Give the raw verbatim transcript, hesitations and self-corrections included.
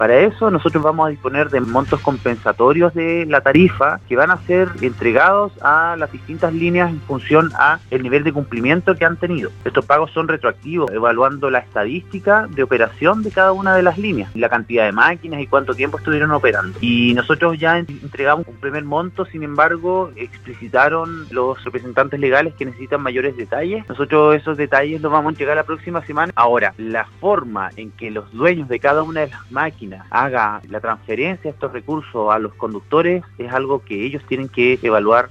Para eso nosotros vamos a disponer de montos compensatorios de la tarifa que van a ser entregados a las distintas líneas en función a el nivel de cumplimiento que han tenido. Estos pagos son retroactivos, evaluando la estadística de operación de cada una de las líneas, la cantidad de máquinas y cuánto tiempo estuvieron operando. Y nosotros ya entregamos un primer monto, sin embargo, explicitaron los representantes legales que necesitan mayores detalles. Nosotros esos detalles los vamos a entregar la próxima semana. Ahora, la forma en que los dueños de cada una de las máquinas haga la transferencia de estos recursos a los conductores es algo que ellos tienen que evaluar